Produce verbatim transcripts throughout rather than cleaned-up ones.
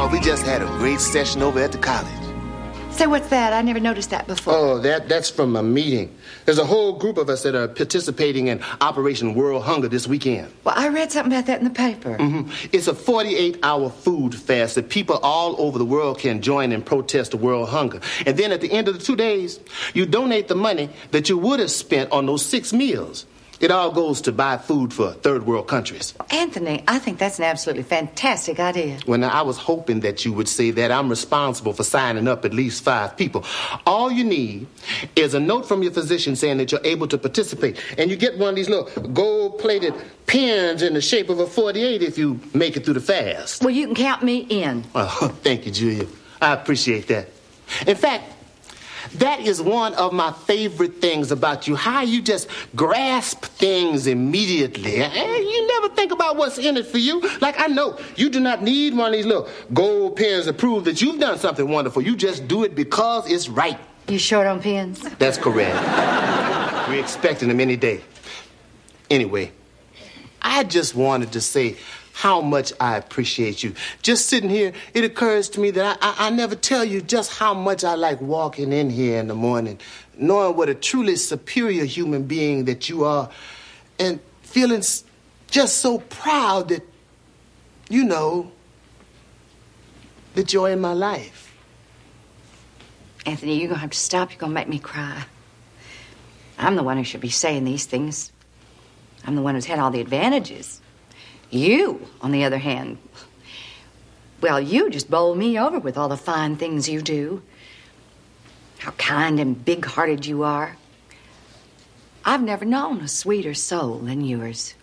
Oh, we just had a great session over at the college. Say, what's that? I never noticed that before. Oh, that that's from a meeting. There's a whole group of us that are participating in Operation World Hunger this weekend. Well, I read something about that in the paper. Mm-hmm. It's a forty-eight hour food fast that people all over the world can join and protest the world hunger. And then at the end of the two days, you donate the money that you would have spent on those six meals. It all goes to buy food for third world countries. Anthony, I think that's an absolutely fantastic idea. Well, now, I was hoping that you would say that. I'm responsible for signing up at least five people. All you need is a note from your physician saying that you're able to participate. And you get one of these little gold-plated pins in the shape of a forty-eight if you make it through the fast. Well, you can count me in. Oh, thank you, Julia. I appreciate that. In fact, that is one of my favorite things about you, how you just grasp things immediately. And you never think about what's in it for you. Like, I know you do not need one of these little gold pens to prove that you've done something wonderful. You just do it because it's right. You short on pens? That's correct. We're expecting them any day. Anyway, I just wanted to say how much I appreciate you. Just sitting here, it occurs to me that I, I, I never tell you just how much I like walking in here in the morning, knowing what a truly superior human being that you are, and feeling s- just so proud that, you know, that you're in my life. Anthony, you're going to have to stop. You're going to make me cry. I'm the one who should be saying these things. I'm the one who's had all the advantages. You, on the other hand, well, you just bowl me over with all the fine things you do. How kind and big-hearted you are. I've never known a sweeter soul than yours.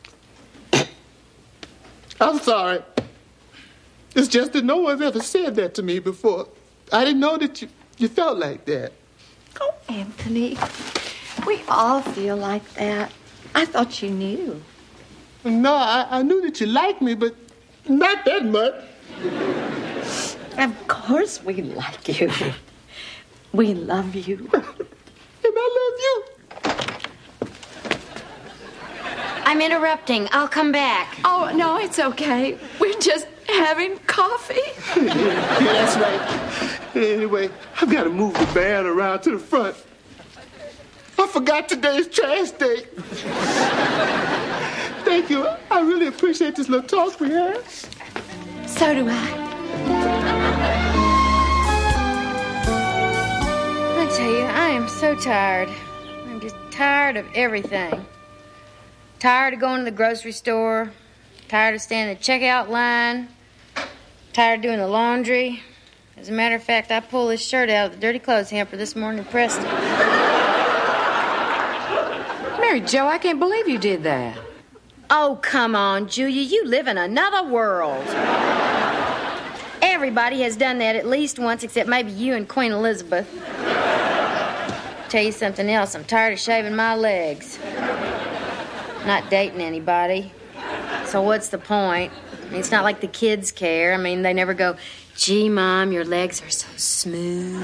I'm sorry. It's just that no one's ever said that to me before. I didn't know that you, you felt like that. Oh, Anthony, we all feel like that. I thought you knew. No, I, I knew that you liked me, but not that much. Of course we like you. We love you. And I love you. I'm interrupting. I'll come back. Oh, no, it's okay. We're just having coffee. Yeah, that's right. Anyway, I've got to move the band around to the front. I forgot today's trash day. Thank you. I really appreciate this little talk we had. So do I. I tell you, I am so tired. I'm just tired of everything. Tired of going to the grocery store. Tired of standing in the checkout line. Tired of doing the laundry. As a matter of fact, I pulled this shirt out of the dirty clothes hamper this morning and pressed it. Mary Jo, I can't believe you did that. Oh, come on, Julia. You live in another world. Everybody has done that at least once, except maybe you and Queen Elizabeth. Tell you something else. I'm tired of shaving my legs. Not dating anybody. So what's the point? I mean, it's not like the kids care. I mean, they never go, gee, Mom, your legs are so smooth.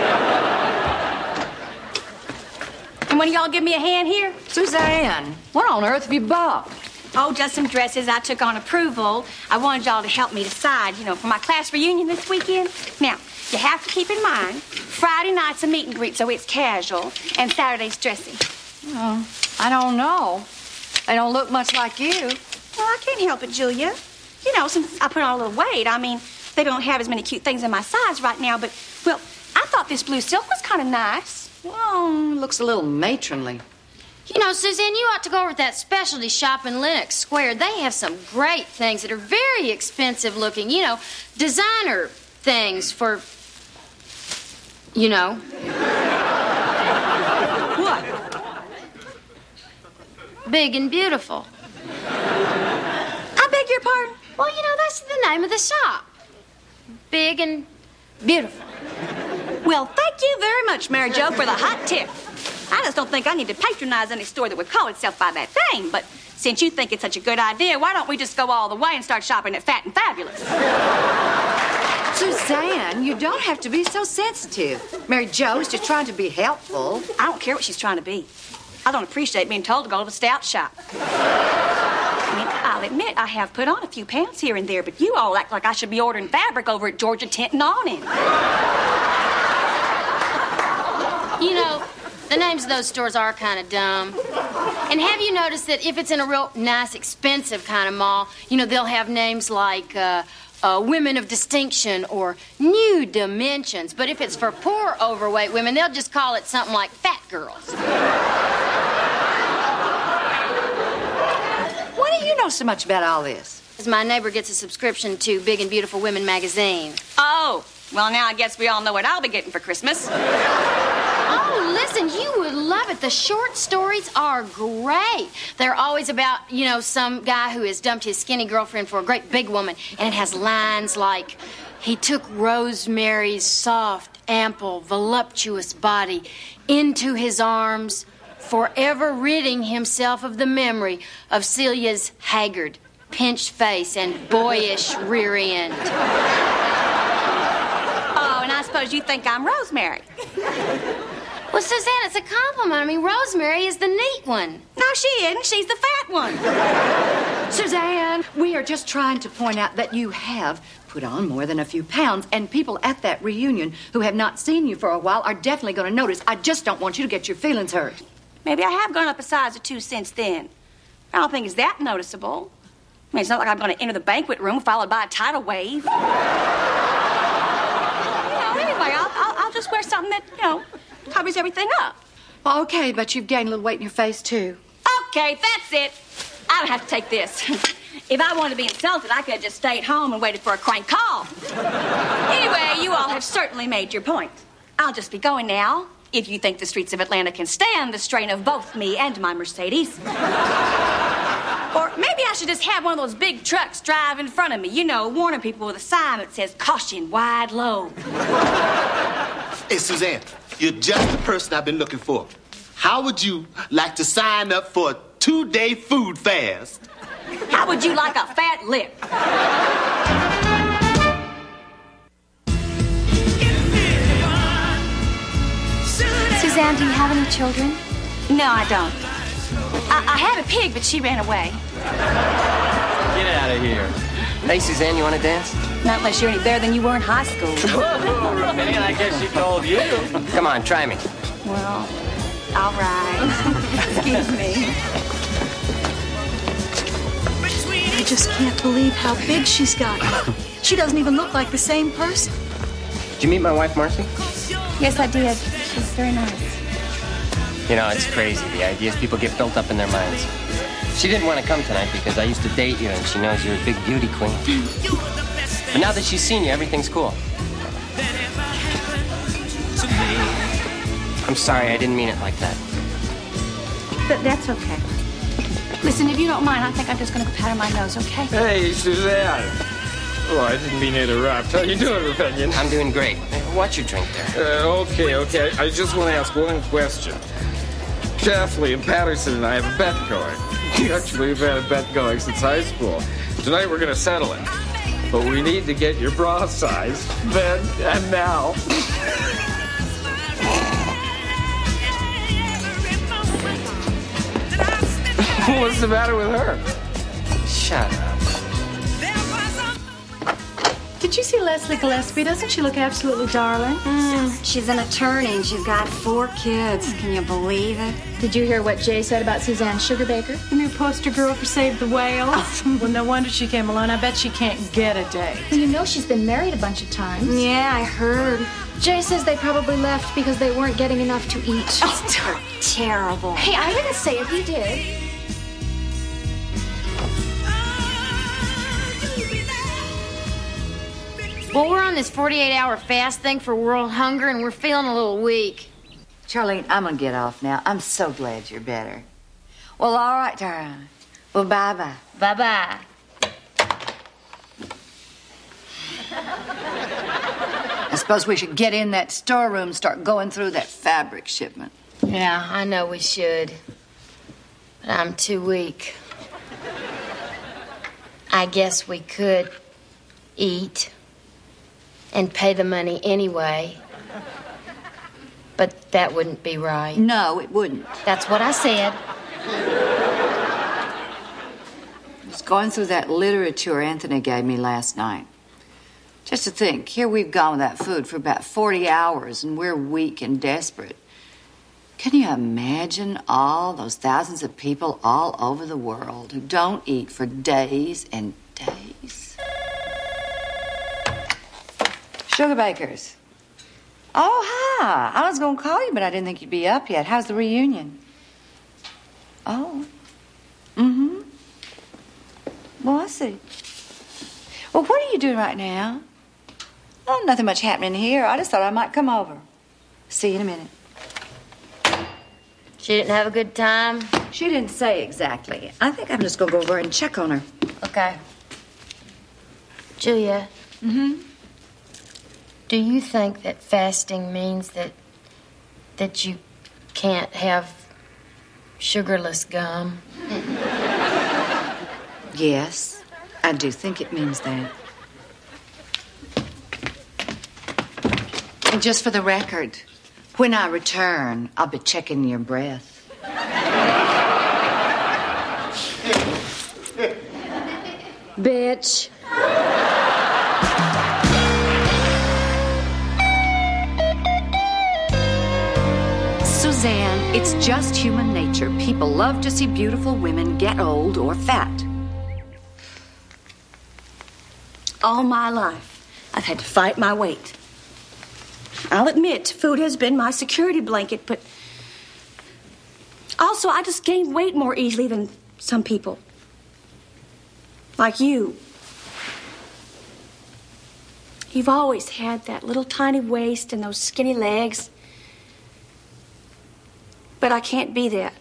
And one of y'all give me a hand here? Suzanne, what on earth have you bought? Oh, just some dresses I took on approval. I wanted y'all to help me decide, you know, for my class reunion this weekend. Now, you have to keep in mind, Friday night's a meet and greet, so it's casual, and Saturday's dressy. Oh, I don't know. They don't look much like you. Well, I can't help it, Julia. You know, since I put on a little weight, I mean, they don't have as many cute things in my size right now, but, well, I thought this blue silk was kind of nice. Well, looks a little matronly. You know, Suzanne, you ought to go over to that specialty shop in Lenox Square. They have some great things that are very expensive looking, you know, designer things for, you know. What? Big and beautiful. I beg your pardon? Well, you know, that's the name of the shop. Big and beautiful. Well, thank you very much, Mary Jo, for the hot tip. I just don't think I need to patronize any store that would call itself by that thing, but since you think it's such a good idea, why don't we just go all the way and start shopping at Fat and Fabulous? Suzanne, you don't have to be so sensitive. Mary Jo's just trying to be helpful. I don't care what she's trying to be. I don't appreciate being told to go to the stout shop. I mean, I I'll admit I have put on a few pounds here and there, but you all act like I should be ordering fabric over at Georgia Tent and Awning. You know, the names of those stores are kind of dumb. And have you noticed that if it's in a real nice, expensive kind of mall, you know, they'll have names like uh, uh, Women of Distinction or New Dimensions. But if it's for poor, overweight women, they'll just call it something like Fat Girls. Why do you know so much about all this? Because my neighbor gets a subscription to Big and Beautiful Women magazine. Oh, well, now I guess we all know what I'll be getting for Christmas. Oh, listen, you would love it. The short stories are great. They're always about, you know, some guy who has dumped his skinny girlfriend for a great big woman. And it has lines like, he took Rosemary's soft, ample, voluptuous body into his arms, forever ridding himself of the memory of Celia's haggard, pinched face and boyish rear end. Oh, and I suppose you think I'm Rosemary. Well, Suzanne, it's a compliment. I mean, Rosemary is the neat one. No, she isn't. She's the fat one. Suzanne, we are just trying to point out that you have put on more than a few pounds, and people at that reunion who have not seen you for a while are definitely going to notice. I just don't want you to get your feelings hurt. Maybe I have gone up a size or two since then. I don't think it's that noticeable. I mean, it's not like I'm going to enter the banquet room followed by a tidal wave. You know, anyway, I'll, I'll, I'll just wear something that, you know, covers everything up. Well, okay, but you've gained a little weight in your face, too. Okay, that's it. I don't have to take this. If I wanted to be insulted, I could have just stayed home and waited for a crank call. Anyway, you all have certainly made your point. I'll just be going now, if you think the streets of Atlanta can stand the strain of both me and my Mercedes. Or maybe I should just have one of those big trucks drive in front of me, you know, warning people with a sign that says, caution, wide load. Hey, Suzanne, you're just the person I've been looking for. How would you like to sign up for a two-day food fast? How would you like a fat lip? Suzanne, do you have any children? No, I don't. I, I had a pig, but she ran away. Get out of here. Hey, Suzanne, you want to dance? Not unless you're any better than you were in high school. Whoa, man, I guess she told you. Come on, try me. Well, all right. Excuse me. I just can't believe how big she's gotten. She doesn't even look like the same person. Did you meet my wife, Marcy? Yes, I did. She's very nice. You know, it's crazy, the ideas people get built up in their minds. She didn't want to come tonight because I used to date you and she knows you're a big beauty queen. But now that she's seen you, everything's cool. I'm sorry, I didn't mean it like that. But that's okay. Listen, if you don't mind, I think I'm just going to go pat her my nose, okay? Hey, Suzanne. Oh, I didn't mean to interrupt. How you doing, Ruthenian? I'm doing great. What's your drink there? Uh, okay, okay. I just want to ask one question. Chaffley and Patterson and I have a bet going. Actually, we've had a bet going since high school. Tonight we're going to settle it. But we need to get your bra size then and now. What's the matter with her? Shut up. Did you see Leslie Gillespie? Doesn't she look absolutely darling? Mm, she's an attorney and she's got four kids. Can you believe it? Did you hear what Jay said about Suzanne Sugarbaker? The new poster girl for Save the Whales. Well, no wonder she came alone. I bet she can't get a date. Well, you know she's been married a bunch of times. Yeah, I heard. Jay says they probably left because they weren't getting enough to eat. Oh, terrible. Hey, I didn't say it. He did. Well, we're on this forty-eight hour fast thing for world hunger, and we're feeling a little weak. Charlene, I'm going to get off now. I'm so glad you're better. Well, all right, Tara. Well, bye-bye. Bye-bye. I suppose we should get in that storeroom and start going through that fabric shipment. Yeah, I know we should. But I'm too weak. I guess we could eat and pay the money anyway. But that wouldn't be right. No, it wouldn't. That's what I said. Let's going through that literature Anthony gave me last night. Just to think, here we've gone without food for about forty hours, and we're weak and desperate. Can you imagine all those thousands of people all over the world who don't eat for days and days? Sugarbakers. Oh, hi. I was going to call you, but I didn't think you'd be up yet. How's the reunion? Oh. Mm-hmm. Well, I see. Well, what are you doing right now? Oh, nothing much happening here. I just thought I might come over. See you in a minute. She didn't have a good time? She didn't say exactly. I think I'm just going to go over and check on her. Okay. Julia. Mm-hmm. Do you think that fasting means that that you can't have sugarless gum? Yes, I do think it means that. And just for the record, when I return, I'll be checking your breath. Bitch. Suzanne, it's just human nature. People love to see beautiful women get old or fat. All my life, I've had to fight my weight. I'll admit, food has been my security blanket, but also I just gain weight more easily than some people. Like you. You've always had that little tiny waist and those skinny legs. But I can't be that.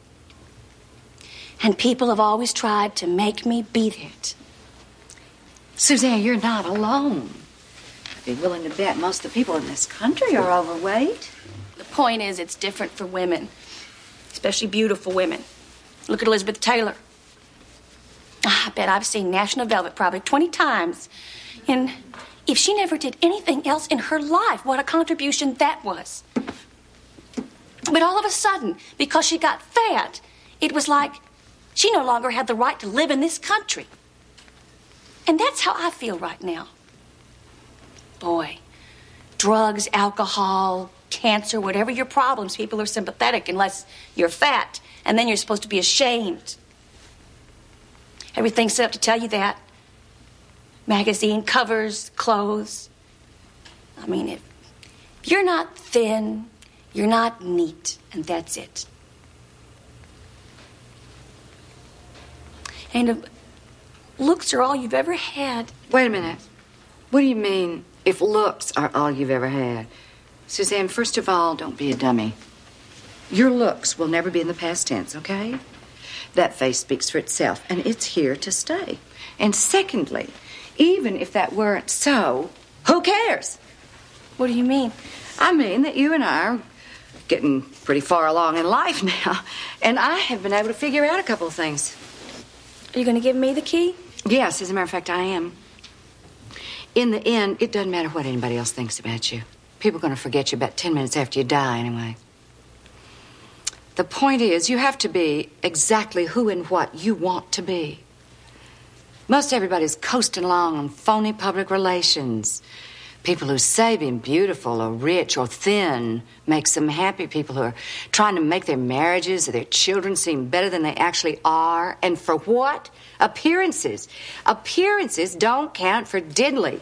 And people have always tried to make me be that. Suzanne, you're not alone. I'd be willing to bet most of the people in this country are overweight. The point is, it's different for women, especially beautiful women. Look at Elizabeth Taylor. I bet I've seen National Velvet probably twenty times. And if she never did anything else in her life, what a contribution that was. But all of a sudden, because she got fat, it was like she no longer had the right to live in this country. And that's how I feel right now. Boy, drugs, alcohol, cancer, whatever your problems, people are sympathetic unless you're fat. And then you're supposed to be ashamed. Everything's set up to tell you that. Magazine covers, clothes. I mean, if you're not thin, you're not neat, and that's it. And if looks are all you've ever had. Wait a minute. What do you mean, if looks are all you've ever had? Suzanne, first of all, don't be a dummy. Your looks will never be in the past tense, okay? That face speaks for itself, and it's here to stay. And secondly, even if that weren't so, who cares? What do you mean? I mean that you and I are getting pretty far along in life now, and I have been able to figure out a couple of things. Are you going to give me the key? Yes, as a matter of fact, I am. In the end, it doesn't matter what anybody else thinks about you. People are going to forget you about ten minutes after you die, anyway. The point is, you have to be exactly who and what you want to be. Most everybody's coasting along on phony public relations. People who say being beautiful or rich or thin makes them happy. People who are trying to make their marriages or their children seem better than they actually are. And for what? Appearances. Appearances don't count for diddly.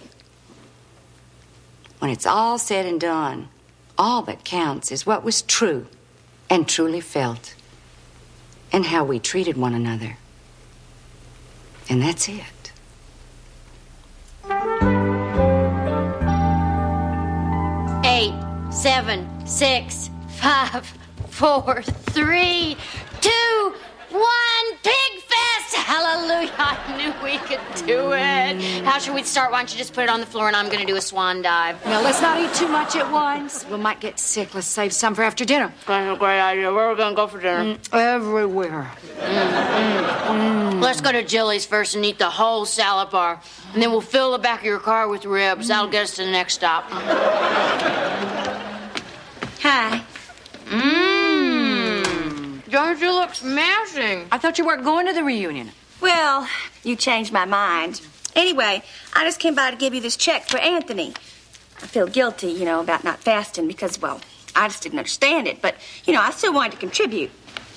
When it's all said and done, all that counts is what was true and truly felt, and how we treated one another. And that's it. Eight, seven, six, five, four, three, two, one. Pig Fest! Hallelujah! I knew we could do it. How should we start? Why don't you just put it on the floor and I'm going to do a swan dive? Now, let's not eat too much at once. We might get sick. Let's save some for after dinner. That's a great idea. Where are we going to go for dinner? Mm, everywhere. Mm, mm, mm. Let's go to Jilly's first and eat the whole salad bar. And then we'll fill the back of your car with ribs. That'll get us to the next stop. Hi. Mmm. Don't you look smashing? I thought you weren't going to the reunion. Well, you changed my mind. Anyway, I just came by to give you this check for Anthony. I feel guilty, you know, about not fasting because, well, I just didn't understand it. But, you know, I still wanted to contribute.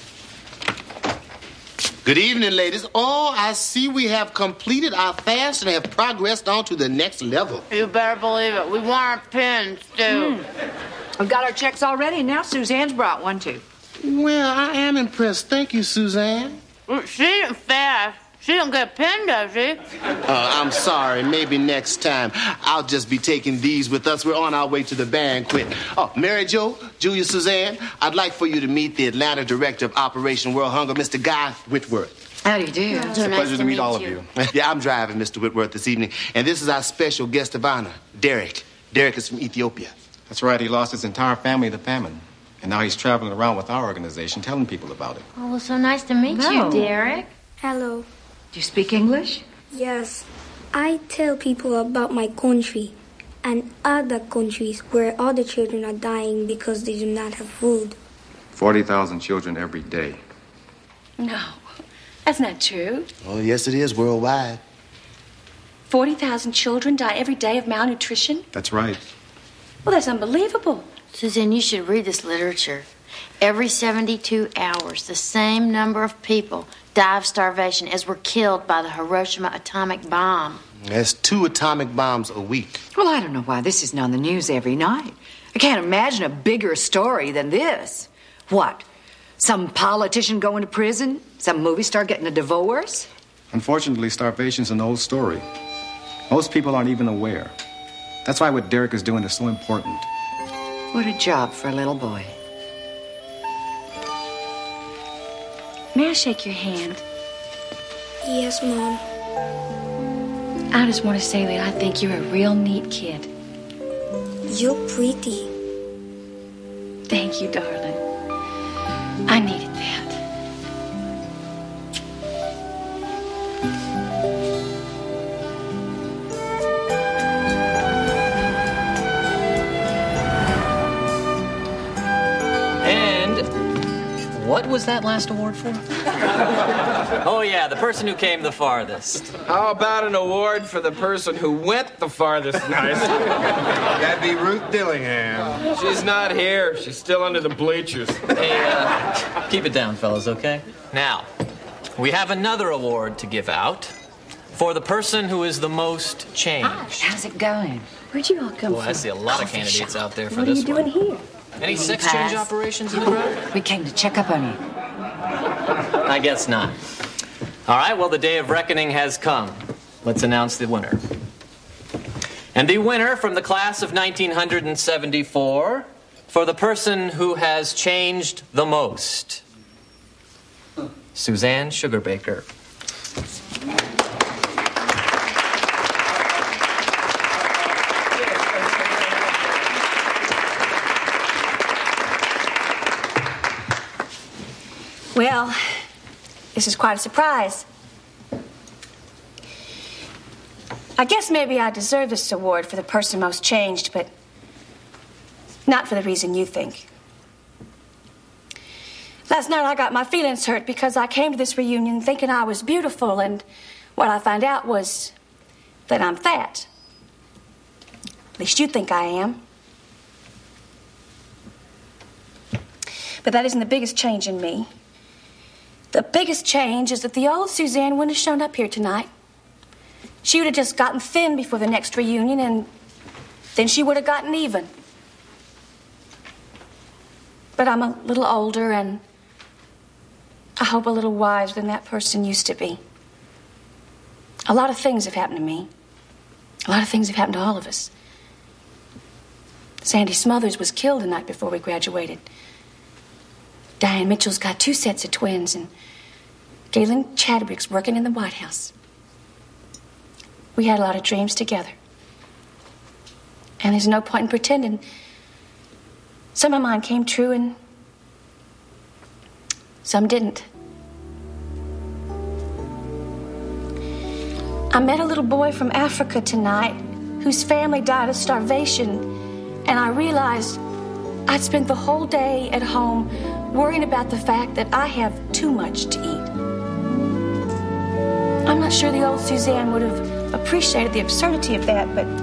Good evening, ladies. Oh, I see we have completed our fast and have progressed on to the next level. You better believe it. We want our pins, too. Mm. We've got our checks already, and now Suzanne's brought one, too. Well, I am impressed. Thank you, Suzanne. She didn't fast. She don't get a pin, does she? Uh, I'm sorry. Maybe next time. I'll just be taking these with us. We're on our way to the banquet. Oh, Mary Jo, Julia Suzanne, I'd like for you to meet the Atlanta Director of Operation World Hunger, Mister Guy Whitworth. How do you do? It's a pleasure to meet all of you. Yeah, I'm driving Mister Whitworth this evening. And this is our special guest of honor, Derek. Derek is from Ethiopia. That's right. He lost his entire family to famine. And now he's traveling around with our organization telling people about it. Oh, well, so nice to meet No. you, Derek. Hello. Do you speak English? Yes. I tell people about my country and other countries where all the children are dying because they do not have food. forty thousand children every day. No, that's not true. Oh, yes, it is worldwide. forty thousand children die every day of malnutrition? That's right. Well, that's unbelievable. Suzanne, you should read this literature. Every seventy-two hours, the same number of people die of starvation as were killed by the Hiroshima atomic bomb. That's two atomic bombs a week. Well, I don't know why this isn't on the news every night. I can't imagine a bigger story than this. What? Some politician going to prison? Some movie star getting a divorce? Unfortunately, starvation's an old story. Most people aren't even aware. That's why what Derek is doing is so important. What a job for a little boy. May I shake your hand? Yes, Mom. I just want to say that I think you're a real neat kid. You're pretty. Thank you, darling. I needed that. What was that last award for? Oh, yeah, the person who came the farthest. How about an award for the person who went the farthest nice? That'd be Ruth Dillingham. She's not here. She's still under the bleachers. Hey, uh, keep it down, fellas, okay? Now, we have another award to give out for the person who is the most changed. Gosh, how's it going? Where'd you all come Boy, from? I see a lot of candidates out there for What are this you doing one. here? Any sex Pass. change operations in the crowd? We came to check up on you. I guess not. All right, well, the day of reckoning has come. Let's announce the winner. And the winner from the class of nineteen seventy-four, for the person who has changed the most, Suzanne Sugarbaker. Well, this is quite a surprise. I guess maybe I deserve this award for the person most changed, but not for the reason you think. Last night I got my feelings hurt because I came to this reunion thinking I was beautiful, and what I found out was that I'm fat. At least you think I am. But that isn't the biggest change in me. The biggest change is that the old Suzanne wouldn't have shown up here tonight. She would have just gotten thin before the next reunion, and then she would have gotten even. But I'm a little older, and I hope a little wiser than that person used to be. A lot of things have happened to me. A lot of things have happened to all of us. Sandy Smothers was killed the night before we graduated. Diane Mitchell's got two sets of twins, and Galen Chadwick's working in the White House. We had a lot of dreams together. And there's no point in pretending. Some of mine came true and some didn't. I met a little boy from Africa tonight whose family died of starvation, and I realized I'd spent the whole day at home worrying about the fact that I have too much to eat. I'm not sure the old Suzanne would have appreciated the absurdity of that, but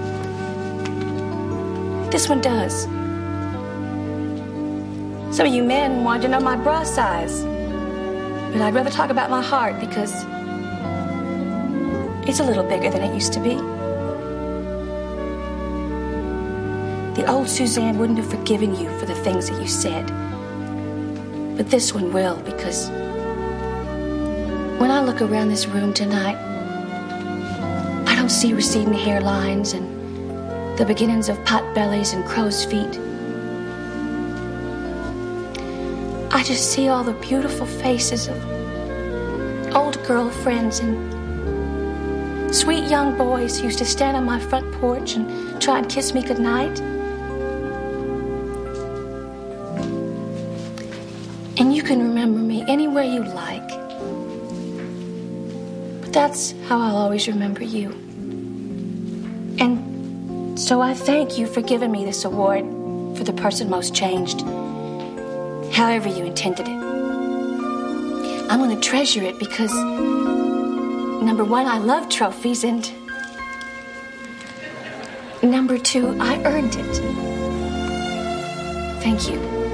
this one does. Some of you men wanted to know my bra size, but I'd rather talk about my heart because it's a little bigger than it used to be. The old Suzanne wouldn't have forgiven you for the things that you said, but this one will, because when I look around this room tonight, I don't see receding hairlines and the beginnings of pot bellies and crow's feet. I just see all the beautiful faces of old girlfriends and sweet young boys who used to stand on my front porch and try and kiss me goodnight. And you can remember me anywhere you like. But that's how I'll always remember you. And so I thank you for giving me this award for the person most changed, however you intended it. I'm going to treasure it because, number one, I love trophies, and number two, I earned it. Thank you.